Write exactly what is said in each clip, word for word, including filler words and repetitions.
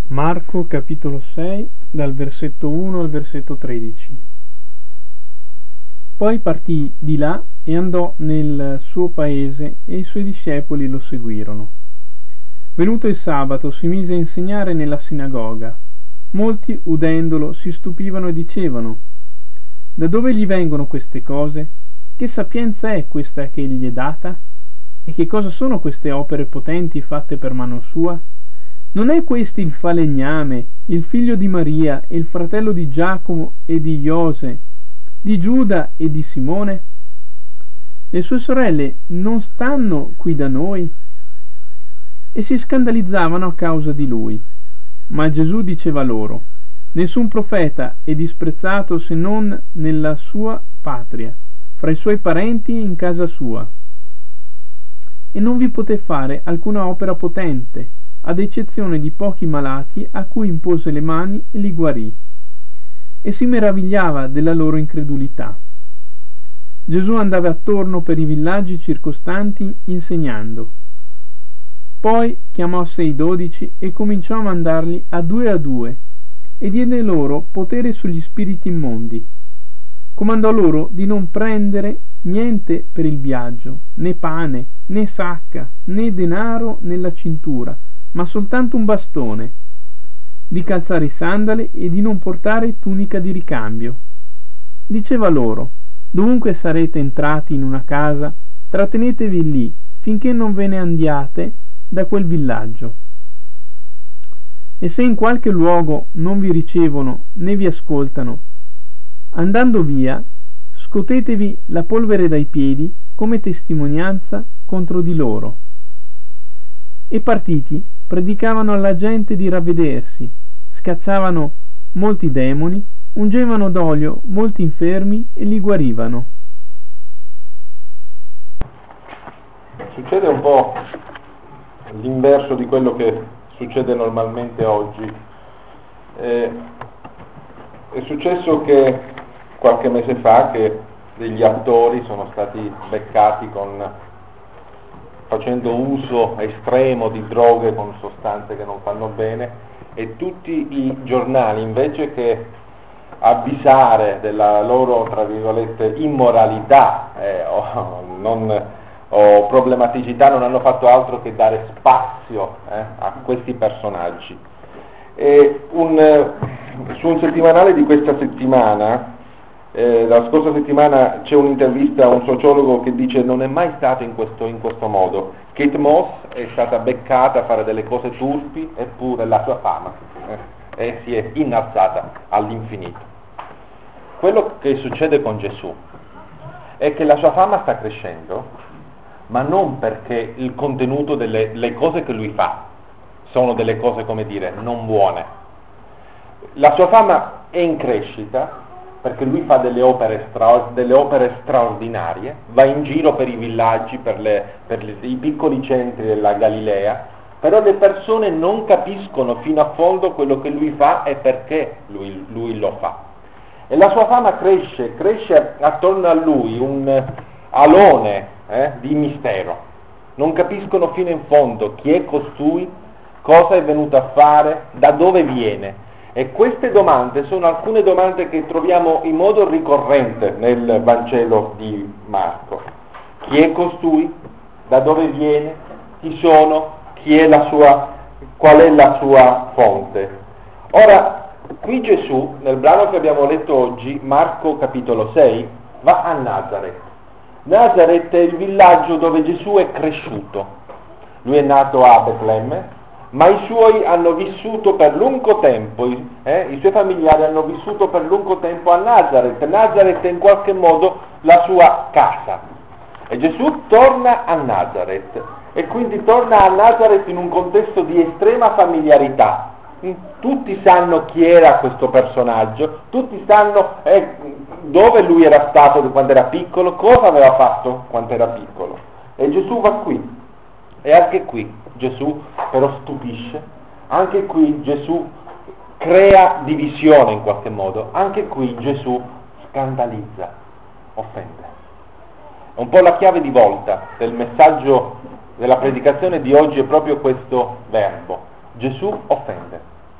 Marco capitolo sei, dal versetto uno al versetto tredici. Poi partì di là e andò nel suo paese e i suoi discepoli lo seguirono. Venuto il sabato si mise a insegnare nella sinagoga. Molti, udendolo, si stupivano e dicevano: da dove gli vengono queste cose? Che sapienza è questa che gli è data? E che cosa sono queste opere potenti fatte per mano sua? Non è questi il falegname, il figlio di Maria e il fratello di Giacomo e di Iose, di Giuda e di Simone? Le sue sorelle non stanno qui da noi? E si scandalizzavano a causa di lui. Ma Gesù diceva loro: nessun profeta è disprezzato se non nella sua patria, fra i suoi parenti e in casa sua. E non vi poté fare alcuna opera potente, ad eccezione di pochi malati a cui impose le mani e li guarì, e si meravigliava della loro incredulità. Gesù andava attorno per i villaggi circostanti insegnando. Poi chiamò sei dodici e cominciò a mandarli a due a due, e diede loro potere sugli spiriti immondi. Comandò loro di non prendere niente per il viaggio, né pane, né sacca, né denaro nella cintura, ma soltanto un bastone, di calzare i sandali e di non portare tunica di ricambio. Diceva loro: dovunque sarete entrati in una casa, trattenetevi lì finché non ve ne andiate da quel villaggio. E se in qualche luogo non vi ricevono né vi ascoltano, andando via, scotetevi la polvere dai piedi come testimonianza contro di loro. E partiti, predicavano alla gente di ravvedersi, scacciavano molti demoni, ungevano d'olio molti infermi e li guarivano. Succede un po' l'inverso di quello che succede normalmente oggi. Eh, è successo che qualche mese fa che degli attori sono stati beccati con facendo uso estremo di droghe con sostanze che non fanno bene, e tutti i giornali, invece che avvisare della loro, tra virgolette, immoralità eh, o, non, o problematicità, non hanno fatto altro che dare spazio eh, a questi personaggi. E un, su un settimanale di questa settimana, Eh, la scorsa settimana, c'è un'intervista a un sociologo che dice: non è mai stato in questo, in questo modo. Kate Moss è stata beccata a fare delle cose turpi, eppure la sua fama eh, e si è innalzata all'infinito. Quello che succede con Gesù è che la sua fama sta crescendo, ma non perché il contenuto delle le cose che lui fa sono delle cose, come dire, non buone. La sua fama è in crescita perché lui fa delle opere, stra, delle opere straordinarie, va in giro per i villaggi, per, le, per le, i piccoli centri della Galilea, però le persone non capiscono fino a fondo quello che lui fa e perché lui, lui lo fa. E la sua fama cresce, cresce attorno a lui un alone eh, di mistero. Non capiscono fino in fondo chi è costui, cosa è venuto a fare, da dove viene. E queste domande sono alcune domande che troviamo in modo ricorrente nel Vangelo di Marco. Chi è costui? Da dove viene? Chi sono? Chi è la sua, qual è la sua fonte? Ora, qui Gesù, nel brano che abbiamo letto oggi, Marco capitolo sei, va a Nazaret. Nazaret è il villaggio dove Gesù è cresciuto. Lui è nato a Betlemme, ma i suoi hanno vissuto per lungo tempo, eh, i suoi familiari hanno vissuto per lungo tempo a Nazaret. Nazaret è in qualche modo la sua casa. E Gesù torna a Nazaret, e quindi torna a Nazaret in un contesto di estrema familiarità. Tutti sanno chi era questo personaggio, tutti sanno eh, dove lui era stato quando era piccolo, cosa aveva fatto quando era piccolo. E Gesù va qui. E anche qui Gesù però stupisce, anche qui Gesù crea divisione in qualche modo, anche qui Gesù scandalizza, offende. È un po' la chiave di volta del messaggio della predicazione di oggi, è proprio questo verbo: Gesù offende.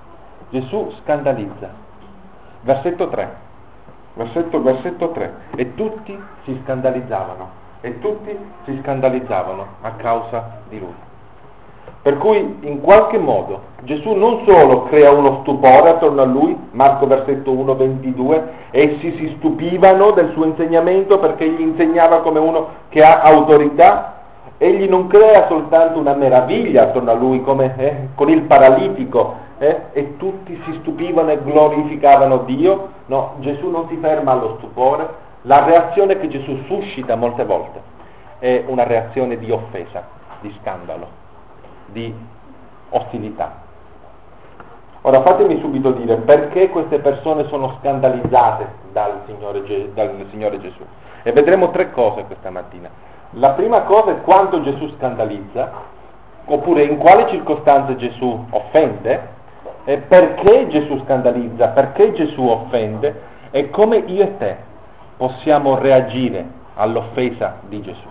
Gesù scandalizza. Versetto tre, versetto, versetto tre, e tutti si scandalizzavano, e tutti si scandalizzavano a causa di lui. Per cui in qualche modo Gesù non solo crea uno stupore attorno a lui, Marco versetto uno ventidue, essi si stupivano del suo insegnamento perché gli insegnava come uno che ha autorità, egli non crea soltanto una meraviglia attorno a lui come eh, con il paralitico, eh, e tutti si stupivano e glorificavano Dio. No, Gesù non si ferma allo stupore, la reazione che Gesù suscita molte volte è una reazione di offesa, di scandalo, di ostilità. Ora fatemi subito dire perché queste persone sono scandalizzate dal Signore, Ge- dal Signore Gesù, e vedremo tre cose questa mattina. La prima cosa è quanto Gesù scandalizza, oppure in quale circostanze Gesù offende, e perché Gesù scandalizza, perché Gesù offende, e come io e te possiamo reagire all'offesa di Gesù.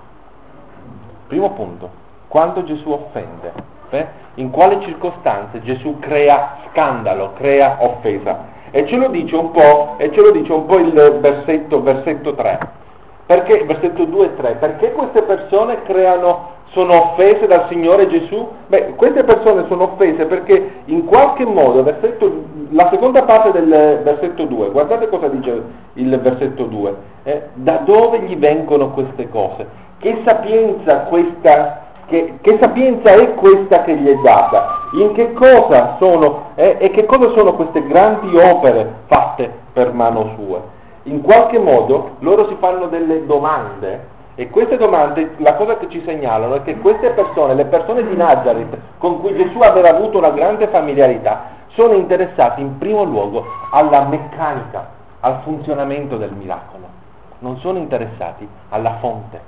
Primo punto, quando Gesù offende, eh? in quale circostanze Gesù crea scandalo, crea offesa. E ce lo dice un po', e ce lo dice un po' il versetto, versetto tre. Perché, versetto due e tre, perché queste persone creano, sono offese dal Signore Gesù? Beh, queste persone sono offese perché in qualche modo, versetto, la seconda parte del versetto due, guardate cosa dice il versetto due, eh? Da dove gli vengono queste cose? Che sapienza questa, che, che sapienza è questa che gli è data? In che cosa sono, eh? e che cosa sono queste grandi opere fatte per mano sua? In qualche modo loro si fanno delle domande, e queste domande, la cosa che ci segnalano è che queste persone, le persone di Nazareth, con cui Gesù aveva avuto una grande familiarità, sono interessati in primo luogo alla meccanica, al funzionamento del miracolo. Non sono interessati alla fonte.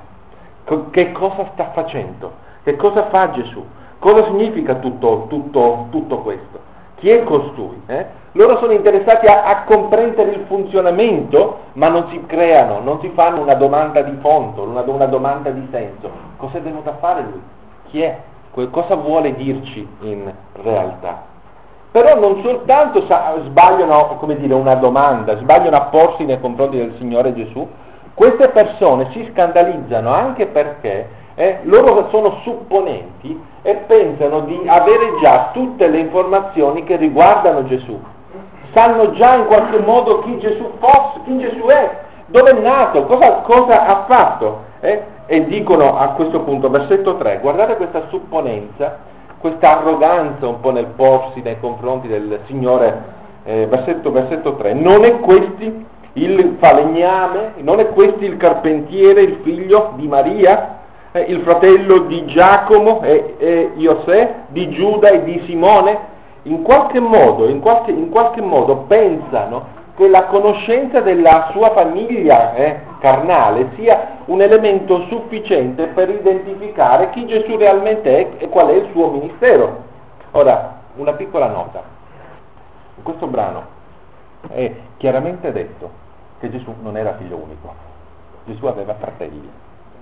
Che cosa sta facendo? Che cosa fa Gesù? Cosa significa tutto, tutto, tutto questo? Chi è costui? Eh? Loro sono interessati a, a comprendere il funzionamento, ma non si creano, non si fanno una domanda di fondo, una, una domanda di senso. Cosa è venuto a fare lui? Chi è? Cosa vuole dirci in realtà? Però non soltanto sa, sbagliano, come dire, una domanda, sbagliano a porsi nei confronti del Signore Gesù, queste persone si scandalizzano anche perché eh, loro sono supponenti e pensano di avere già tutte le informazioni che riguardano Gesù. Sanno già in qualche modo chi Gesù fosse, chi Gesù è, dove è nato, cosa, cosa ha fatto. Eh? E dicono a questo punto, versetto tre, guardate questa supponenza, questa arroganza un po' nel porsi nei confronti del Signore, eh, versetto, versetto tre, non è questi il falegname, non è questi il carpentiere, il figlio di Maria, eh, il fratello di Giacomo e, e Iosè, di Giuda e di Simone? In qualche modo, in qualche, in qualche modo pensano che la conoscenza della sua famiglia eh, carnale sia un elemento sufficiente per identificare chi Gesù realmente è e qual è il suo ministero. Ora, una piccola nota. In questo brano è chiaramente detto che Gesù non era figlio unico. Gesù aveva fratelli.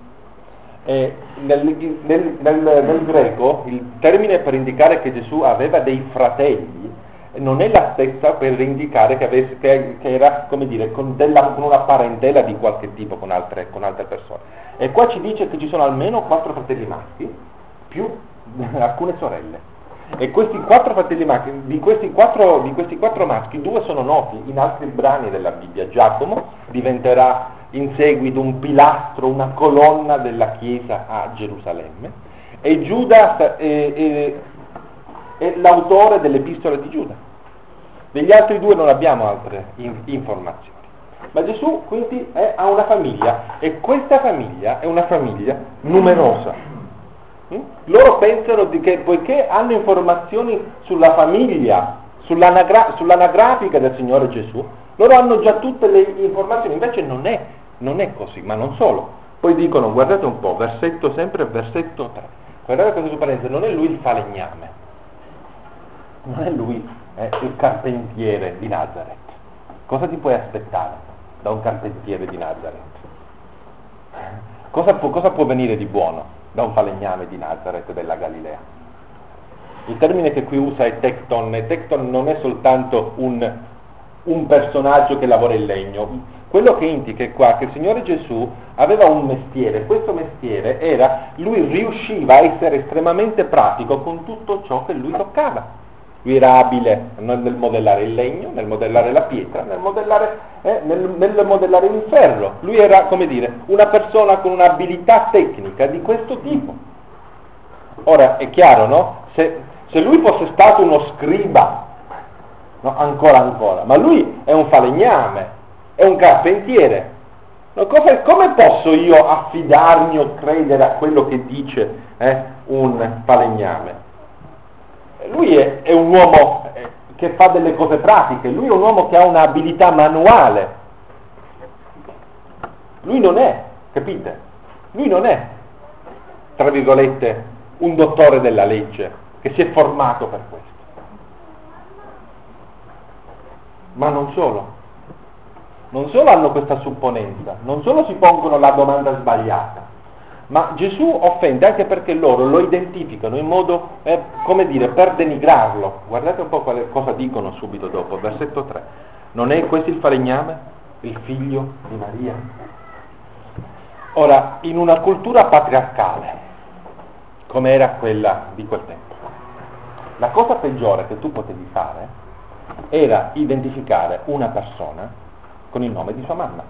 E nel, nel, nel, nel greco il termine per indicare che Gesù aveva dei fratelli non è la stessa per indicare che, avesse, che, che era, come dire, con, della, con una parentela di qualche tipo con altre, con altre persone. E qua ci dice che ci sono almeno quattro fratelli maschi più alcune sorelle. E questi quattro fratelli maschi, di questi quattro, di questi quattro maschi, due sono noti in altri brani della Bibbia. Giacomo diventerà in seguito un pilastro, una colonna della Chiesa a Gerusalemme, e Giuda è, è, è l'autore dell'Epistola di Giuda. Degli altri due non abbiamo altre in, informazioni. Ma Gesù quindi è, ha una famiglia, e questa famiglia è una famiglia numerosa. Mm? Loro pensano di che, poiché hanno informazioni sulla famiglia, sull'anagra- sull'anagrafica del Signore Gesù, loro hanno già tutte le informazioni, invece non è Non è così, ma non solo. Poi dicono, guardate un po', versetto sempre, versetto tre. Guardate cosa parente, non è lui il falegname, non è lui eh, il carpentiere di Nazareth. Cosa ti puoi aspettare da un carpentiere di Nazareth? Cosa può, cosa può venire di buono da un falegname di Nazareth della Galilea? Il termine che qui usa è tecton, e tecton non è soltanto un, un personaggio che lavora in legno. Quello che indica è qua che il Signore Gesù aveva un mestiere, questo mestiere era, lui riusciva a essere estremamente pratico con tutto ciò che lui toccava. Lui era abile nel modellare il legno, nel modellare la pietra, nel modellare, eh, nel, nel modellare il ferro. Lui era, come dire, una persona con un'abilità tecnica di questo tipo. Ora, è chiaro, no? Se, se lui fosse stato uno scriba, no? Ancora ancora, ma lui è un falegname, è un carpentiere. No, cosa, come posso io affidarmi o credere a quello che dice eh, un falegname? Lui è, è un uomo eh, che fa delle cose pratiche, lui è un uomo che ha un'abilità manuale. Lui non è, capite? Lui non è, tra virgolette, un dottore della legge che si è formato per questo. Ma non solo. Non solo hanno questa supponenza, non solo si pongono la domanda sbagliata, ma Gesù offende anche perché loro lo identificano in modo, eh, come dire, per denigrarlo. Guardate un po' quale, cosa dicono subito dopo, versetto tre. Non è questo il falegname, il figlio di Maria? Ora, in una cultura patriarcale, come era quella di quel tempo, la cosa peggiore che tu potevi fare era identificare una persona con il nome di sua mamma.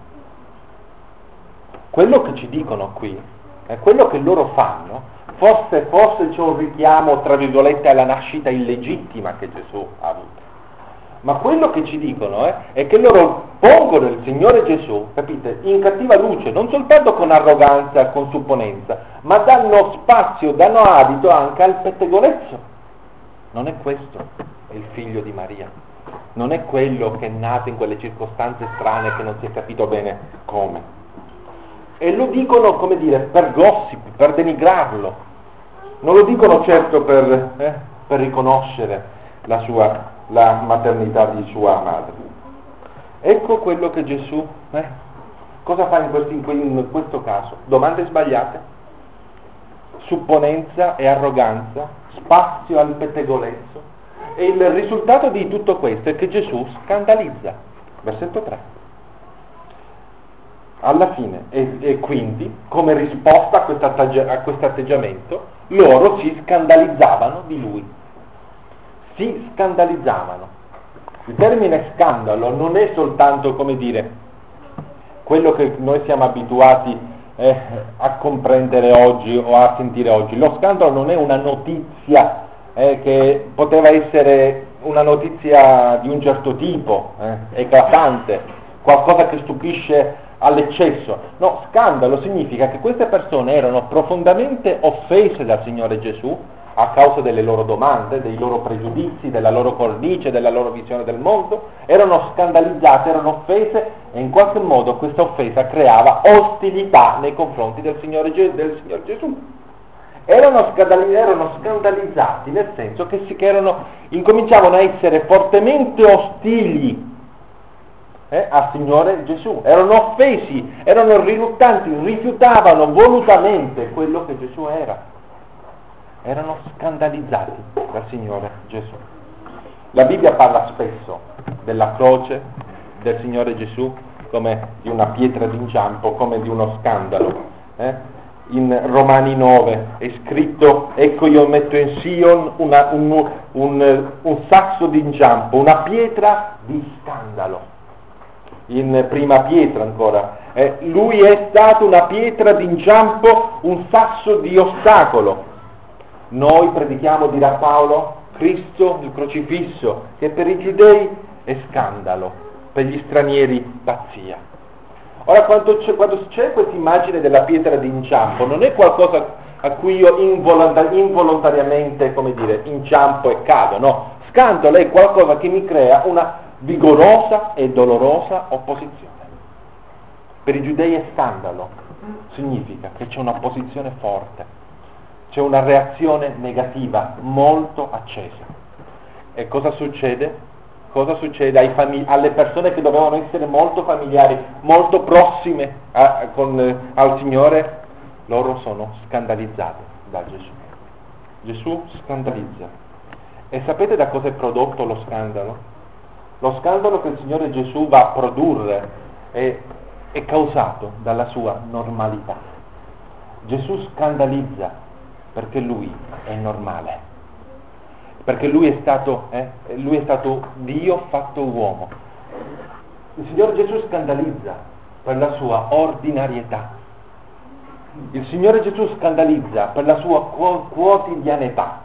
Quello che ci dicono qui, è quello che loro fanno, forse, forse c'è un richiamo, tra virgolette, alla nascita illegittima che Gesù ha avuto. Ma quello che ci dicono eh, è che loro pongono il Signore Gesù, capite, in cattiva luce, non soltanto con arroganza, con supponenza, ma danno spazio, danno adito anche al pettegolezzo. Non è questo il figlio di Maria. Non è quello che è nato in quelle circostanze strane che non si è capito bene come. E lo dicono, come dire, per gossip, per denigrarlo. Non lo dicono certo per, eh, per riconoscere la sua, la maternità di sua madre. Ecco quello che Gesù, eh, cosa fa in, questi, in questo caso? Domande sbagliate, supponenza e arroganza, spazio al pettegolezzo. E il risultato di tutto questo è che Gesù scandalizza. Versetto tre. Alla fine, e, e quindi, come risposta a questo atteggiamento, loro si scandalizzavano di lui. Si scandalizzavano. Il termine scandalo non è soltanto, come dire, quello che noi siamo abituati eh, a comprendere oggi o a sentire oggi. Lo scandalo non è una notizia Eh, che poteva essere una notizia di un certo tipo, eh, eclatante, qualcosa che stupisce all'eccesso. No, scandalo significa che queste persone erano profondamente offese dal Signore Gesù a causa delle loro domande, dei loro pregiudizi, della loro cornice, della loro visione del mondo, erano scandalizzate, erano offese e in qualche modo questa offesa creava ostilità nei confronti del Signore, Ge- del Signor Gesù. Erano, scandali- erano scandalizzati nel senso che, si, che erano, incominciavano a essere fortemente ostili eh, al Signore Gesù, erano offesi, erano riluttanti, rifiutavano volutamente quello che Gesù era, erano scandalizzati dal Signore Gesù. La Bibbia parla spesso della croce del Signore Gesù come di una pietra d'inciampo, come di uno scandalo. Eh? In Romani nove è scritto: ecco io metto in Sion una, un, un, un sasso d'inciampo, una pietra di scandalo. In prima Pietro ancora, eh, lui è stato una pietra d'inciampo, un sasso di ostacolo. Noi predichiamo, dirà Paolo, Cristo il crocifisso, che per i giudei è scandalo, per gli stranieri pazzia. Ora, quando c'è, quando c'è questa immagine della pietra d'inciampo, non è qualcosa a cui io involontar- involontariamente, come dire, inciampo e cado, no. Scandalo è qualcosa che mi crea una vigorosa e dolorosa opposizione. Per i giudei è scandalo, significa che c'è un'opposizione forte, c'è una reazione negativa molto accesa. E cosa succede? Cosa succede ai famig- alle persone che dovevano essere molto familiari, molto prossime a, con, eh, al Signore? Loro sono scandalizzate da Gesù. Gesù scandalizza. E sapete da cosa è prodotto lo scandalo? Lo scandalo che il Signore Gesù va a produrre è, è causato dalla sua normalità. Gesù scandalizza perché lui è normale, perché lui è stato, eh, lui è stato Dio fatto uomo. Il Signore Gesù scandalizza per la sua ordinarietà. Il Signore Gesù scandalizza per la sua quotidianità.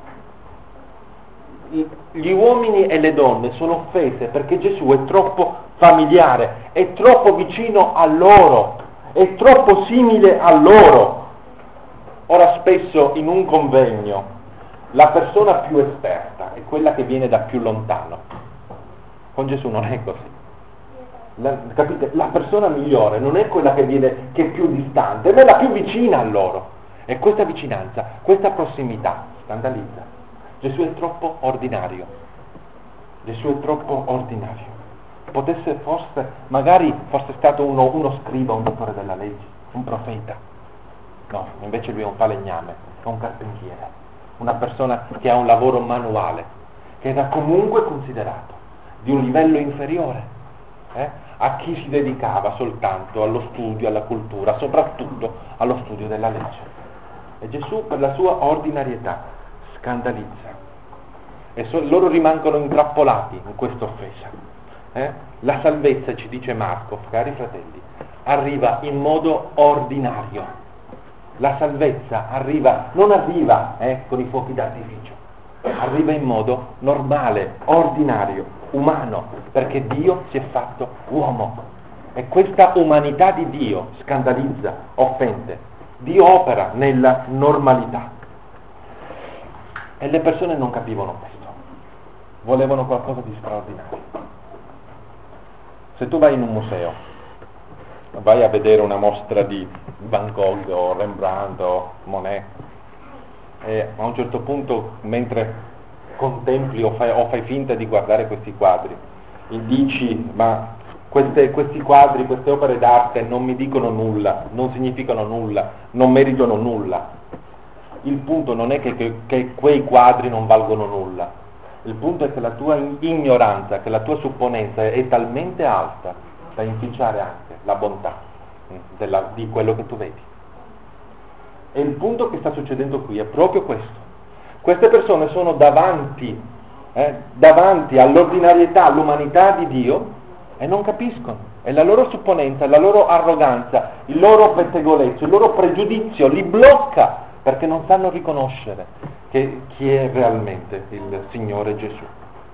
Gli uomini e le donne sono offese perché Gesù è troppo familiare, è troppo vicino a loro, è troppo simile a loro. Ora spesso in un convegno la persona più esperta è quella che viene da più lontano. Con Gesù non è così. La, capite? La persona migliore non è quella che viene che è più distante, ma è la più vicina a loro. E questa vicinanza, questa prossimità scandalizza. Gesù è troppo ordinario. Gesù è troppo ordinario. Potesse forse, magari fosse stato uno, uno scriba, un dottore della legge, un profeta. No, invece lui è un falegname, è un carpentiere, una persona che ha un lavoro manuale, che era comunque considerato di un livello inferiore eh, a chi si dedicava soltanto allo studio, alla cultura, soprattutto allo studio della legge. E Gesù per la sua ordinarietà scandalizza. E so, loro rimangono intrappolati in questa offesa. Eh? La salvezza, ci dice Marco, cari fratelli, arriva in modo ordinario. La salvezza arriva, non arriva eh, con i fuochi d'artificio, arriva in modo normale, ordinario, umano, perché Dio si è fatto uomo. E questa umanità di Dio scandalizza, offende. Dio opera nella normalità. E le persone non capivano questo. Volevano qualcosa di straordinario. Se tu vai in un museo, vai a vedere una mostra di Van Gogh o Rembrandt o Monet, e a un certo punto, mentre contempli o fai, o fai finta di guardare questi quadri, e dici, ma queste, questi quadri, queste opere d'arte non mi dicono nulla, non significano nulla, non meritano nulla. Il punto non è che, che, che quei quadri non valgono nulla. Il punto è che la tua ignoranza, che la tua supponenza è talmente alta da inficiare anche la bontà della, di quello che tu vedi. E il punto che sta succedendo qui è proprio questo. Queste persone sono davanti, eh, davanti all'ordinarietà, all'umanità di Dio e non capiscono. E la loro supponenza, la loro arroganza, il loro pettegolezzo, il loro pregiudizio li blocca perché non sanno riconoscere che chi è realmente il Signore Gesù.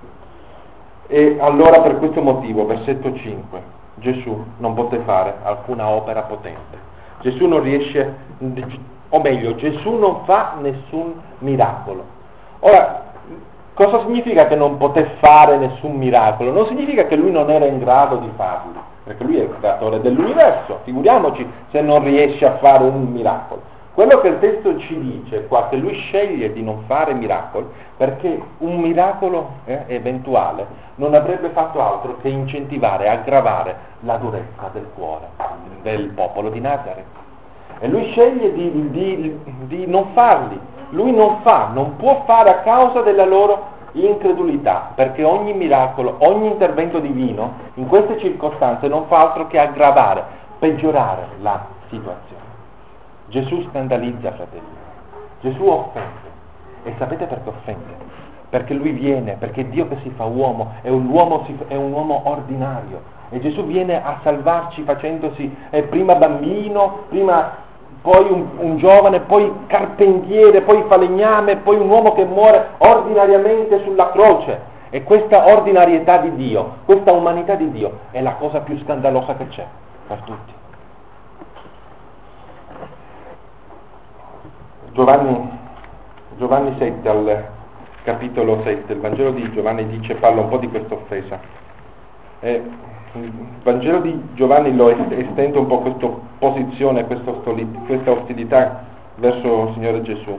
E allora per questo motivo, versetto cinque, Gesù non poté fare alcuna opera potente. Gesù non riesce, o meglio, Gesù non fa nessun miracolo. Ora, cosa significa che non poté fare nessun miracolo? Non significa che lui non era in grado di farli, perché lui è il creatore dell'universo, figuriamoci se non riesce a fare un miracolo. Quello che il testo ci dice qua, che lui sceglie di non fare miracoli, perché un miracolo eh, eventuale non avrebbe fatto altro che incentivare, aggravare la durezza del cuore del popolo di Nazareth. E lui sceglie di, di, di non farli. Lui non fa, non può fare a causa della loro incredulità, perché ogni miracolo, ogni intervento divino in queste circostanze non fa altro che aggravare, peggiorare la situazione. Gesù scandalizza, fratelli. Gesù offende. E sapete perché offende? Perché lui viene, perché Dio che si fa uomo è un uomo, è un uomo ordinario. E Gesù viene a salvarci facendosi eh, prima bambino, prima poi un, un giovane, poi carpentiere, poi falegname, poi un uomo che muore ordinariamente sulla croce. E questa ordinarietà di Dio, questa umanità di Dio è la cosa più scandalosa che c'è per tutti. Giovanni, Giovanni sette, al capitolo sette, il Vangelo di Giovanni dice, parla un po' di questa offesa. Eh, il Vangelo di Giovanni lo estende un po' questa posizione, questa ostilità, questa ostilità verso il Signore Gesù.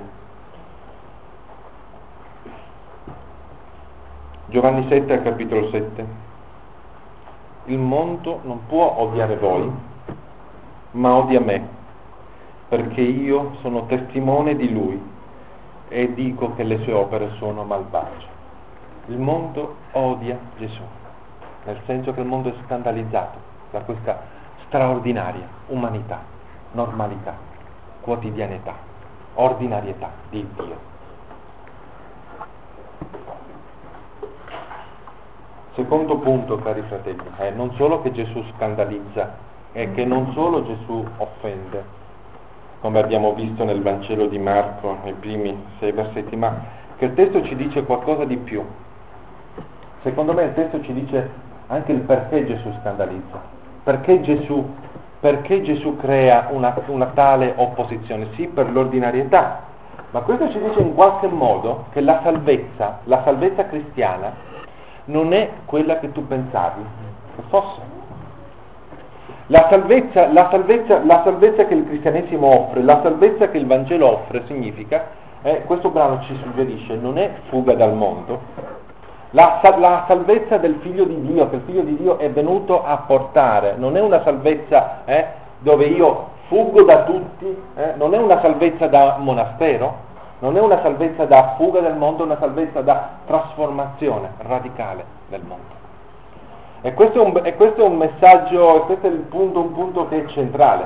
Giovanni sette, al capitolo sette. Il mondo non può odiare voi, ma odia me, perché io sono testimone di Lui e dico che le sue opere sono malvagie. Il mondo odia Gesù, nel senso che il mondo è scandalizzato da questa straordinaria umanità, normalità, quotidianità, ordinarietà di Dio. Secondo punto, cari fratelli, è non solo che Gesù scandalizza, è che non solo Gesù offende, come abbiamo visto nel Vangelo di Marco, nei primi sei versetti, ma che il testo ci dice qualcosa di più. Secondo me il testo ci dice anche il perché Gesù scandalizza, perché Gesù, perché Gesù crea una, una tale opposizione, sì per l'ordinarietà, ma questo ci dice in qualche modo che la salvezza, la salvezza cristiana, non è quella che tu pensavi che fosse. La salvezza, la salvezza, la salvezza che il cristianesimo offre, la salvezza che il Vangelo offre significa, eh, questo brano ci suggerisce, non è fuga dal mondo, la, la salvezza del Figlio di Dio, che il Figlio di Dio è venuto a portare, non è una salvezza eh, dove io fuggo da tutti, eh, non è una salvezza da monastero, non è una salvezza da fuga del mondo, è una salvezza da trasformazione radicale del mondo. E questo è un, e questo è un messaggio, e questo è il punto, un punto che è centrale.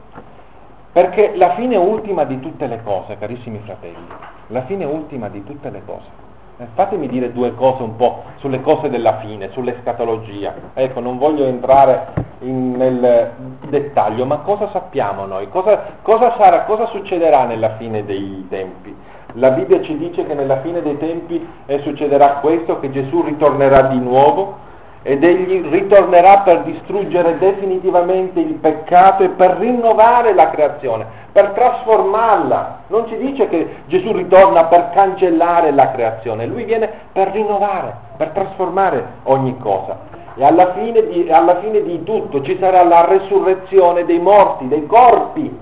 Perché la fine ultima di tutte le cose, carissimi fratelli, la fine ultima di tutte le cose, eh, fatemi dire due cose un po' sulle cose della fine, sull'escatologia. Ecco, non voglio entrare in, nel dettaglio, ma cosa sappiamo noi? Cosa, cosa sarà, cosa succederà nella fine dei tempi? La Bibbia ci dice che nella fine dei tempi eh, succederà questo, che Gesù ritornerà di nuovo ed egli ritornerà per distruggere definitivamente il peccato e per rinnovare la creazione, per trasformarla. Non ci dice che Gesù ritorna per cancellare la creazione, lui viene per rinnovare, per trasformare ogni cosa. E alla fine di, alla fine di tutto ci sarà la resurrezione dei morti, dei corpi.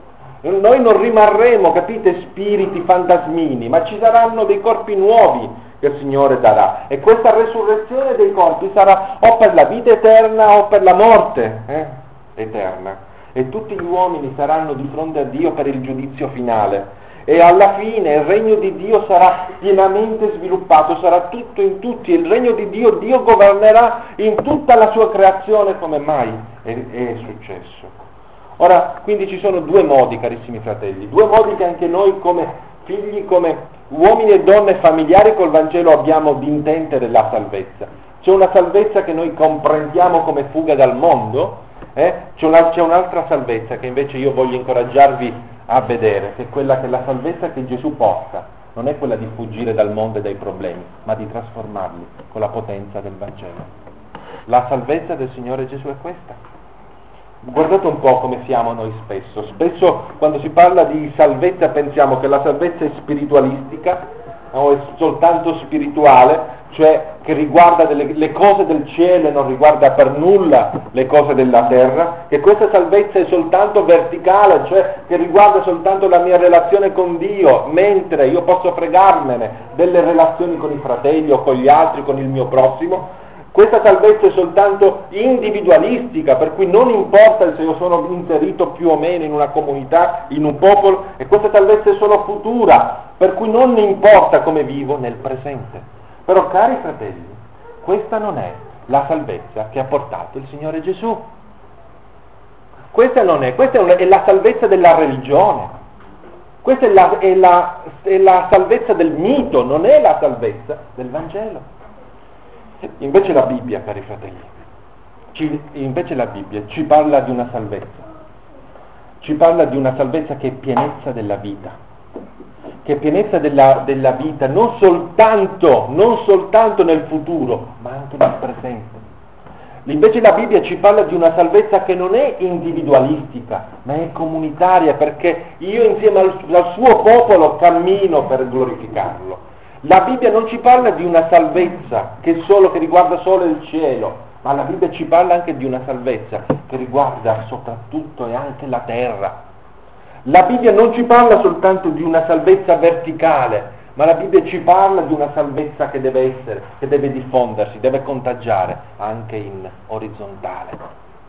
Noi non rimarremo, capite, spiriti fantasmini, ma ci saranno dei corpi nuovi che il Signore darà. E questa resurrezione dei corpi sarà o per la vita eterna o per la morte eh, eterna. E tutti gli uomini saranno di fronte a Dio per il giudizio finale. E alla fine il regno di Dio sarà pienamente sviluppato, sarà tutto in tutti. E il regno di Dio, Dio governerà in tutta la sua creazione come mai è, è successo. Ora, quindi ci sono due modi, carissimi fratelli, due modi che anche noi come figli, come uomini e donne familiari col Vangelo abbiamo di intendere la salvezza. C'è una salvezza che noi comprendiamo come fuga dal mondo, eh? c'è, una, c'è un'altra salvezza che invece io voglio incoraggiarvi a vedere, che è quella che la salvezza che Gesù porta, non è quella di fuggire dal mondo e dai problemi, ma di trasformarli con la potenza del Vangelo. La salvezza del Signore Gesù è questa. Guardate un po' come siamo noi spesso. Spesso quando si parla di salvezza pensiamo che la salvezza è spiritualistica o è soltanto spirituale, cioè che riguarda delle, le cose del cielo e non riguarda per nulla le cose della terra, che questa salvezza è soltanto verticale, cioè che riguarda soltanto la mia relazione con Dio, mentre io posso fregarmene delle relazioni con i fratelli o con gli altri, con il mio prossimo. Questa salvezza è soltanto individualistica, per cui non importa se io sono inserito più o meno in una comunità, in un popolo, e questa salvezza è solo futura, per cui non importa come vivo nel presente. Però, cari fratelli, questa non è la salvezza che ha portato il Signore Gesù. Questa non è, questa è, una, è la salvezza della religione. Questa è la, è, la, è la salvezza del mito, non è la salvezza del Vangelo. Invece la Bibbia, cari fratelli, ci, invece la Bibbia ci parla di una salvezza, ci parla di una salvezza che è pienezza della vita, che è pienezza della, della vita non soltanto, non soltanto nel futuro, ma anche nel presente. Invece la Bibbia ci parla di una salvezza che non è individualistica, ma è comunitaria, perché io insieme al, al suo popolo cammino per glorificarlo. La Bibbia non ci parla di una salvezza che, solo, che riguarda solo il cielo, ma la Bibbia ci parla anche di una salvezza che riguarda soprattutto e anche la terra. La Bibbia non ci parla soltanto di una salvezza verticale, ma la Bibbia ci parla di una salvezza che deve essere, che deve diffondersi, deve contagiare anche in orizzontale.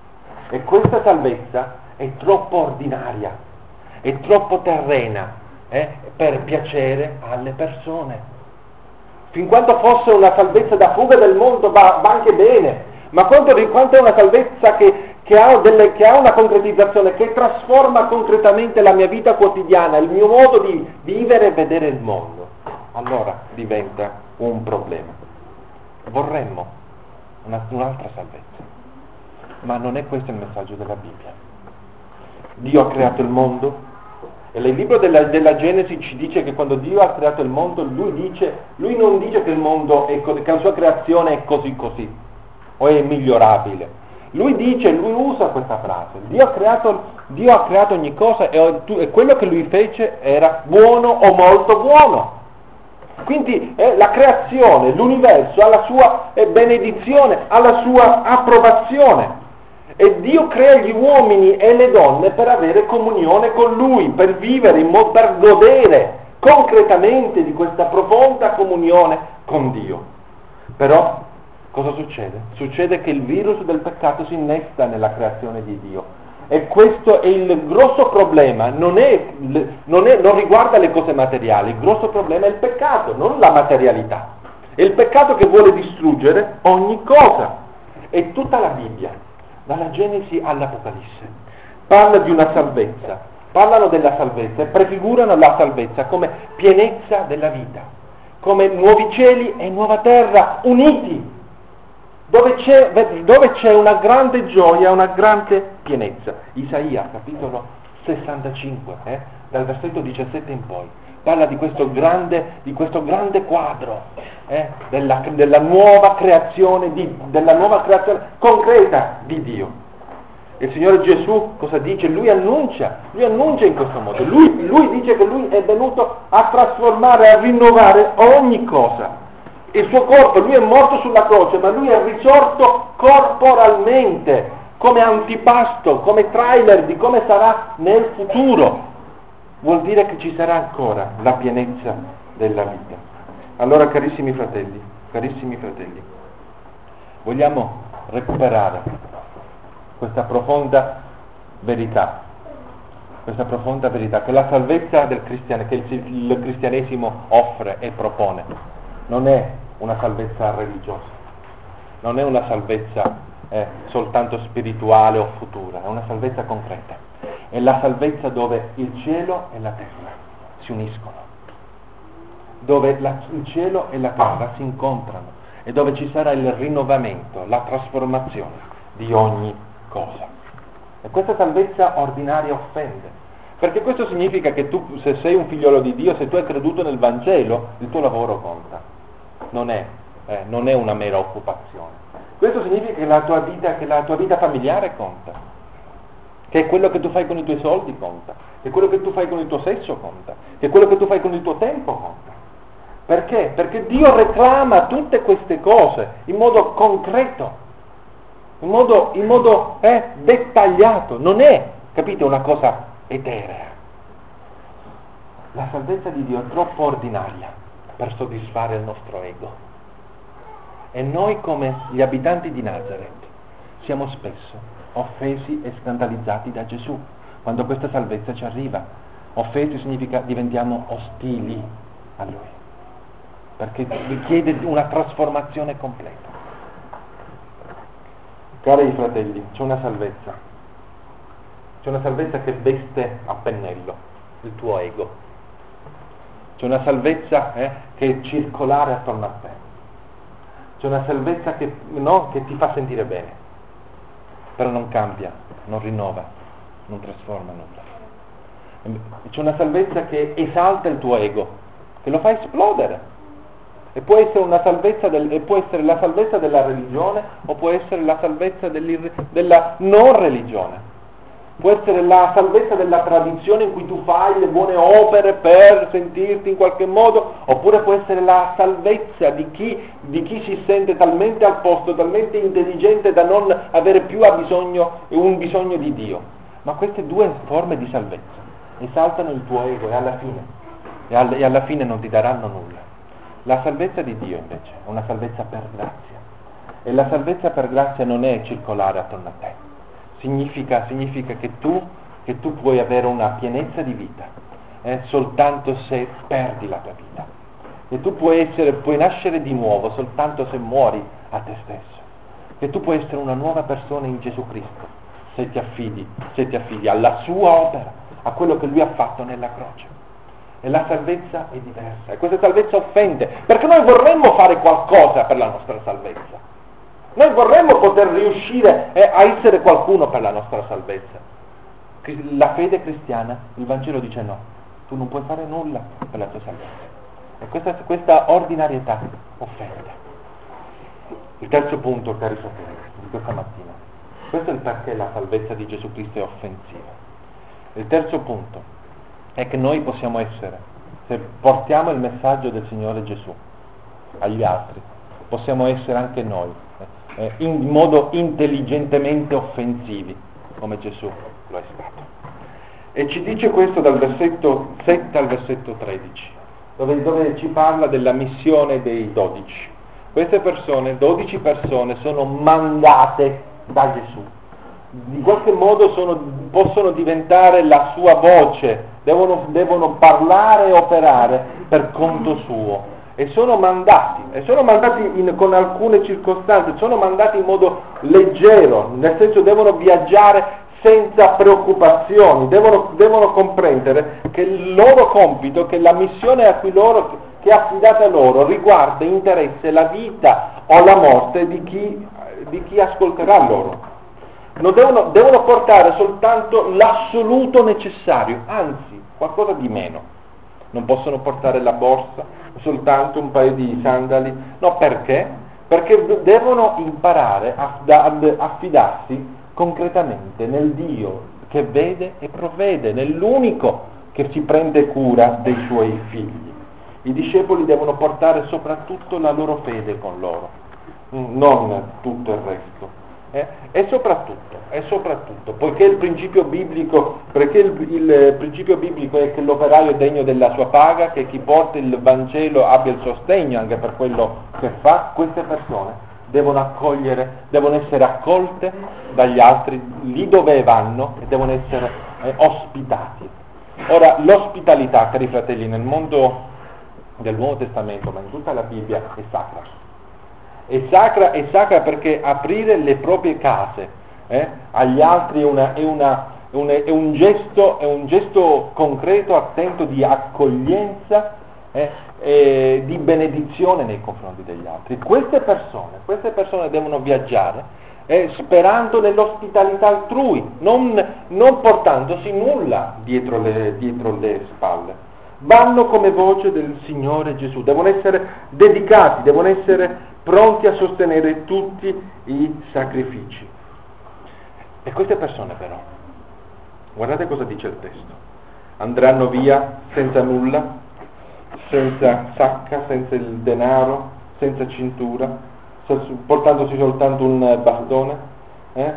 E questa salvezza è troppo ordinaria, è troppo terrena, eh, per piacere alle persone. Fin quanto fosse una salvezza da fuga del mondo va, va anche bene, ma quanto, quanto è una salvezza che, che, ha delle, che ha una concretizzazione, che trasforma concretamente la mia vita quotidiana, il mio modo di vivere e vedere il mondo, allora diventa un problema. Vorremmo una, un'altra salvezza, ma non è questo il messaggio della Bibbia. Dio ha creato il mondo, e nel libro della, della Genesi ci dice che quando Dio ha creato il mondo, lui dice, lui non dice che il mondo è così, che la sua creazione è così così, o è migliorabile. Lui dice, lui usa questa frase, Dio ha creato, Dio ha creato ogni cosa e, e quello che lui fece era buono o molto buono. Quindi eh, la creazione, l'universo ha la sua eh, benedizione, ha la sua approvazione. E Dio crea gli uomini e le donne per avere comunione con Lui, per vivere, in modo, per godere concretamente di questa profonda comunione con Dio. Però cosa succede? Succede che il virus del peccato si innesta nella creazione di Dio. E questo è il grosso problema, non, è, non, è, non riguarda le cose materiali, il grosso problema è il peccato, non la materialità. È il peccato che vuole distruggere ogni cosa. E tutta la Bibbia, dalla Genesi all'Apocalisse, parla di una salvezza, parlano della salvezza e prefigurano la salvezza come pienezza della vita, come nuovi cieli e nuova terra uniti, dove c'è, dove c'è una grande gioia, una grande pienezza. Isaia, capitolo sessantacinque, eh, dal versetto diciassette in poi, parla di questo grande, di questo grande quadro eh, della, della nuova creazione, di, della nuova creazione concreta di Dio. Il Signore Gesù cosa dice? Lui annuncia, lui annuncia in questo modo, lui, lui dice che lui è venuto a trasformare, a rinnovare ogni cosa. Il suo corpo, lui è morto sulla croce, ma lui è risorto corporalmente, come antipasto, come trailer di come sarà nel futuro. Vuol dire che ci sarà ancora la pienezza della vita. Allora, carissimi fratelli, carissimi fratelli, vogliamo recuperare questa profonda verità, questa profonda verità che la salvezza del cristiano, che il, il cristianesimo offre e propone, non è una salvezza religiosa, non è una salvezza eh, soltanto spirituale o futura, è una salvezza concreta. È la salvezza dove il cielo e la terra si uniscono, dove la, il cielo e la terra si incontrano e dove ci sarà il rinnovamento, la trasformazione di ogni cosa. E questa salvezza ordinaria offende, perché questo significa che tu, se sei un figliolo di Dio, se tu hai creduto nel Vangelo, il tuo lavoro conta, non è, eh, non è una mera occupazione. Questo significa che la tua vita, che la tua vita familiare conta, che quello che tu fai con i tuoi soldi conta, che quello che tu fai con il tuo sesso conta, che quello che tu fai con il tuo tempo conta. Perché? Perché Dio reclama tutte queste cose in modo concreto, in modo, in modo eh, dettagliato, non è, capite, una cosa eterea. La salvezza di Dio è troppo ordinaria per soddisfare il nostro ego. E noi, come gli abitanti di Nazareth, siamo spesso offesi e scandalizzati da Gesù quando questa salvezza ci arriva. Offesi significa diventiamo ostili a Lui, perché richiede una trasformazione completa. Cari fratelli, c'è una salvezza, c'è una salvezza che veste a pennello il tuo ego, c'è una salvezza eh, che è circolare attorno a te, c'è una salvezza che, no, che ti fa sentire bene, però non cambia, non rinnova, non trasforma nulla. C'è una salvezza che esalta il tuo ego, che lo fa esplodere. E può essere una salvezza del, e può essere la salvezza della religione o può essere la salvezza della non religione. Può essere la salvezza della tradizione in cui tu fai le buone opere per sentirti in qualche modo, oppure può essere la salvezza di chi, di chi si sente talmente al posto, talmente intelligente da non avere più bisogno, un bisogno di Dio. Ma queste due forme di salvezza esaltano il tuo ego e alla fine, e, al, e alla fine non ti daranno nulla. La salvezza di Dio invece è una salvezza per grazia, e la salvezza per grazia non è circolare attorno a te. Significa, significa che, tu, che tu puoi avere una pienezza di vita, eh, soltanto se perdi la tua vita. Che tu puoi essere, puoi nascere di nuovo soltanto se muori a te stesso. Che tu puoi essere una nuova persona in Gesù Cristo se ti affidi, se ti affidi alla sua opera, a quello che Lui ha fatto nella croce. E la salvezza è diversa, e questa salvezza offende, perché noi vorremmo fare qualcosa per la nostra salvezza. Noi vorremmo poter riuscire eh, a essere qualcuno per la nostra salvezza. La fede cristiana, il Vangelo dice no, tu non puoi fare nulla per la tua salvezza. E questa, questa ordinarietà offende. Il terzo punto, cari fratelli, di questa mattina, questo è il perché la salvezza di Gesù Cristo è offensiva. Il terzo punto è che noi possiamo essere, se portiamo il messaggio del Signore Gesù agli altri, possiamo essere anche noi eh, in modo intelligentemente offensivi, come Gesù lo è stato. E ci dice questo dal versetto sette al versetto tredici, dove, dove ci parla della missione dei dodici. Queste persone, dodici persone, sono mandate da Gesù. In qualche modo sono, possono diventare la sua voce, devono, devono parlare e operare per conto suo. E sono mandati, e sono mandati in, con alcune circostanze, sono mandati in modo leggero, nel senso devono viaggiare senza preoccupazioni, devono, devono comprendere che il loro compito, che la missione a cui loro, che è affidata a loro, riguarda, interessa la vita o la morte di chi, di chi ascolterà loro. Non devono, devono portare soltanto l'assoluto necessario, anzi, qualcosa di meno. Non possono portare la borsa, soltanto un paio di sandali. No, perché? Perché devono imparare a, ad affidarsi concretamente nel Dio che vede e provvede, nell'unico che si prende cura dei suoi figli. I discepoli devono portare soprattutto la loro fede con loro, non tutto il resto. Eh? E soprattutto, e soprattutto, poiché il principio biblico, perché il, il principio biblico è che l'operaio è degno della sua paga, che chi porta il Vangelo abbia il sostegno anche per quello che fa, queste persone devono accogliere, devono essere accolte dagli altri lì dove vanno e devono essere eh, ospitati. Ora, l'ospitalità, cari fratelli, nel mondo del Nuovo Testamento, ma in tutta la Bibbia, è sacra. È sacra, è sacra perché aprire le proprie case eh, agli altri è, una, è, una, è, un, è, un gesto, è un gesto concreto, attento di accoglienza eh, e di benedizione nei confronti degli altri. Queste persone, queste persone devono viaggiare eh, sperando nell'ospitalità altrui, non, non portandosi nulla dietro le, dietro le spalle. Vanno come voce del Signore Gesù, devono essere dedicati, devono essere pronti a sostenere tutti i sacrifici. E queste persone però, guardate cosa dice il testo, andranno via senza nulla, senza sacca, senza il denaro, senza cintura, portandosi soltanto un bastone, eh?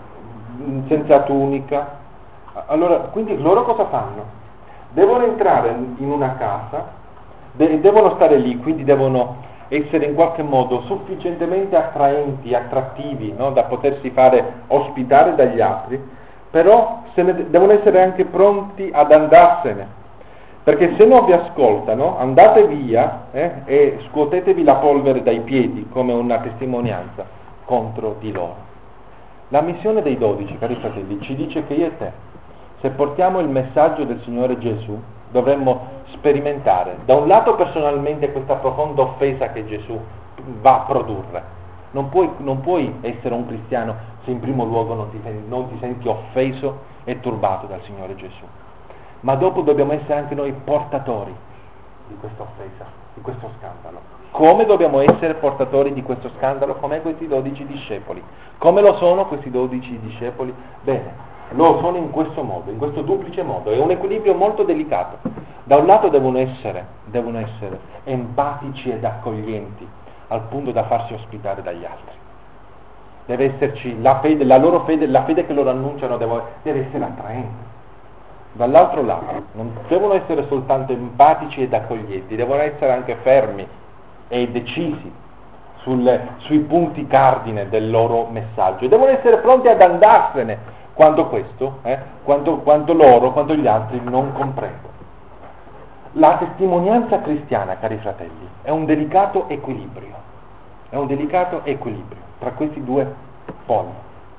senza tunica. Allora, quindi loro cosa fanno? Devono entrare in una casa, de- devono stare lì, quindi devono essere in qualche modo sufficientemente attraenti, attrattivi, no? Da potersi fare ospitare dagli altri, però se ne de- devono essere anche pronti ad andarsene, perché se non vi ascoltano, andate via eh, e scuotetevi la polvere dai piedi come una testimonianza contro di loro. La missione dei dodici, cari fratelli, ci dice che io e te, se portiamo il messaggio del Signore Gesù, dovremmo sperimentare da un lato personalmente questa profonda offesa che Gesù va a produrre. Non puoi, non puoi essere un cristiano se in primo luogo non ti, non ti senti offeso e turbato dal Signore Gesù. Ma dopo dobbiamo essere anche noi portatori di questa offesa, di questo scandalo. Come dobbiamo essere portatori di questo scandalo? Come questi dodici discepoli. Come lo sono questi dodici discepoli? Bene, lo sono in questo modo, in questo duplice modo. È un equilibrio molto delicato. Da un lato devono essere, devono essere empatici ed accoglienti, al punto da farsi ospitare dagli altri. Deve esserci la fede, la loro fede, la fede che loro annunciano deve, deve essere attraente. Dall'altro lato, non devono essere soltanto empatici ed accoglienti, devono essere anche fermi e decisi sulle, sui punti cardine del loro messaggio. E devono essere pronti ad andarsene quando questo, eh, quando, quando loro, quando gli altri non comprendono. La testimonianza cristiana, cari fratelli, è un delicato equilibrio, è un delicato equilibrio tra questi due poli.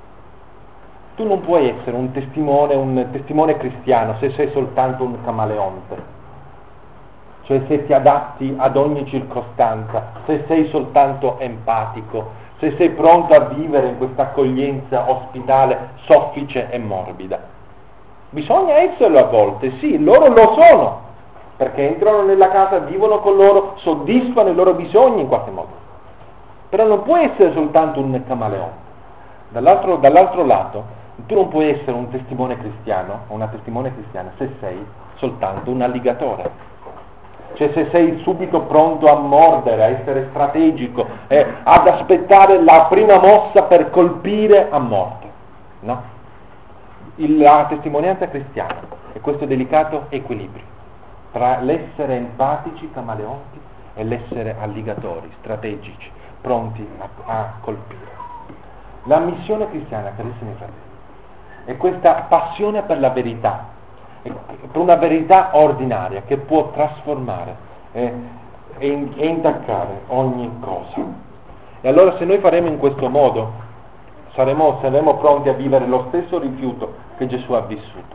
Tu non puoi essere un testimone, un testimone cristiano se sei soltanto un camaleonte, cioè se ti adatti ad ogni circostanza, se sei soltanto empatico, se sei pronto a vivere in questa accoglienza ospitale, soffice e morbida. Bisogna esserlo a volte, sì, loro lo sono, perché entrano nella casa, vivono con loro, soddisfano i loro bisogni in qualche modo. Però non puoi essere soltanto un camaleonte. Dall'altro, dall'altro lato, tu non puoi essere un testimone cristiano, o una testimone cristiana, se sei soltanto un alligatore. Cioè se sei subito pronto a mordere, a essere strategico, eh, ad aspettare la prima mossa per colpire a morte. No? Il, la testimonianza cristiana è questo delicato equilibrio tra l'essere empatici, camaleonti, e l'essere alligatori, strategici, pronti a, a colpire. La missione cristiana, carissimi fratelli, è questa passione per la verità, per una verità ordinaria che può trasformare eh, e, in, e intaccare ogni cosa. E allora se noi faremo in questo modo, saremo, saremo pronti a vivere lo stesso rifiuto che Gesù ha vissuto.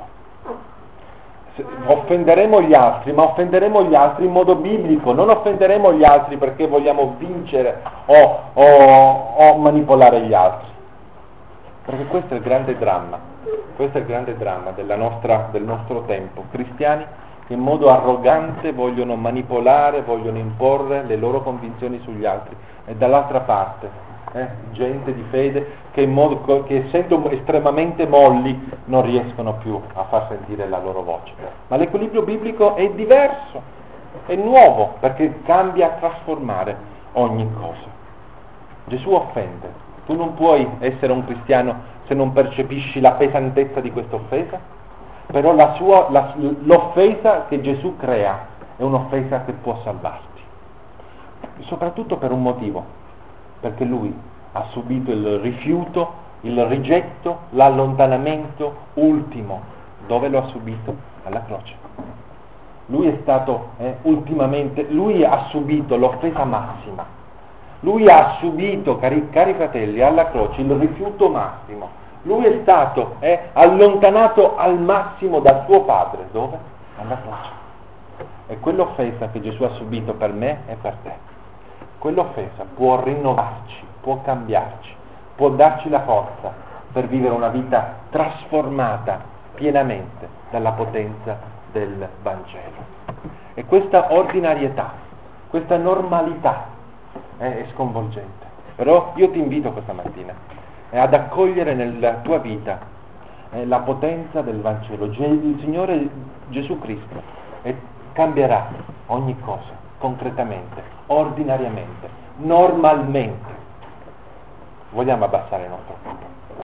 Offenderemo gli altri, ma offenderemo gli altri in modo biblico, non offenderemo gli altri perché vogliamo vincere o, o, o manipolare gli altri. Perché questo è il grande dramma, questo è il grande dramma della nostra, del nostro tempo. Cristiani che in modo arrogante vogliono manipolare, vogliono imporre le loro convinzioni sugli altri, e dall'altra parte eh, gente di fede che, in modo, che essendo estremamente molli non riescono più a far sentire la loro voce. Ma l'equilibrio biblico è diverso, è nuovo, perché cambia a trasformare ogni cosa. Gesù offende, tu non puoi essere un cristiano se non percepisci la pesantezza di questa offesa, però la sua, la, l'offesa che Gesù crea è un'offesa che può salvarti, soprattutto per un motivo, perché lui ha subito il rifiuto, il rigetto, l'allontanamento ultimo. Dove lo ha subito? Alla croce. Lui è stato eh, ultimamente, lui ha subito l'offesa massima, lui ha subito, cari, cari fratelli, alla croce il rifiuto massimo, lui è stato eh, allontanato al massimo dal suo padre. Dove? Alla croce. E quell'offesa che Gesù ha subito per me e per te, quell'offesa può rinnovarci, può cambiarci, può darci la forza per vivere una vita trasformata pienamente dalla potenza del Vangelo. E questa ordinarietà, questa normalità eh, è sconvolgente. Però io ti invito questa mattina eh, ad accogliere nella tua vita eh, la potenza del Vangelo, il Signore Gesù Cristo, e cambierà ogni cosa concretamente, ordinariamente, normalmente. Vogliamo abbassare il nostro capo.